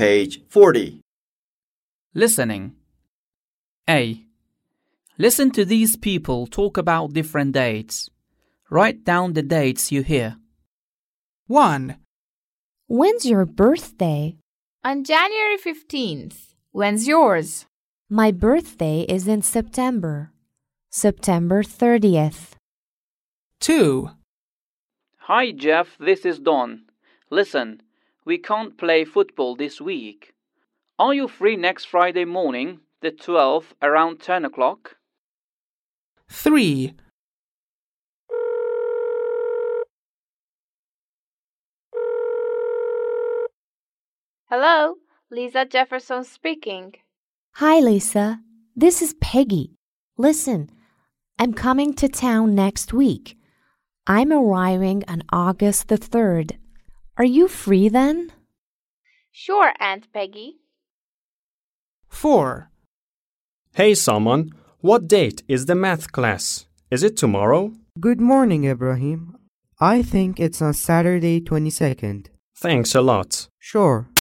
Page 40. Listening. A. Listen to these people talk about different dates. Write down the dates you hear. 1. When's your birthday? On January 15th. When's yours? My birthday is in September. September 30th. 2. Hi Jeff, this is Don. Listen, we can't play football this week. Are you free next Friday morning, the 12th, around 10 o'clock? 3. Hello, Lisa Jefferson speaking. Hi, Lisa. This is Peggy. Listen, I'm coming to town next week. I'm arriving on August the 3rd. Are you free then? Sure, Aunt Peggy. 4. Hey, Salman, what date is the math class? Is it tomorrow? Good morning, Ibrahim. I think it's on Saturday 22nd. Thanks a lot. Sure.